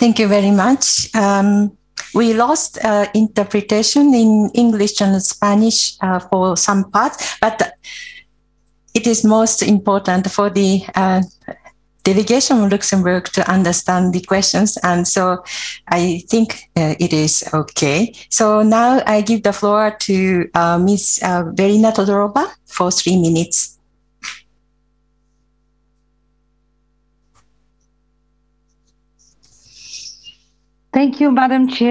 Thank you very much. We lost interpretation in English and Spanish for some parts, but it is most important for the delegation of Luxembourg to understand the questions. And so I think it is okay. So now I give the floor to Ms. Verina Todorova for 3 minutes. Thank you, Madam Chair.